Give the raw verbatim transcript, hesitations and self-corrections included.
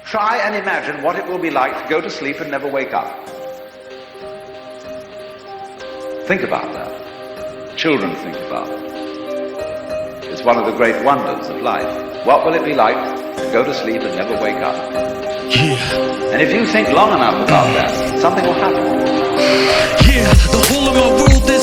Try and imagine what it will be like to go to sleep and never wake up. Think about that. Children think about it. It's one of the great wonders of life. What will it be like to go to sleep and never wake up? Yeah. And if you think long enough about that, something will happen. Yeah, the whole of my world is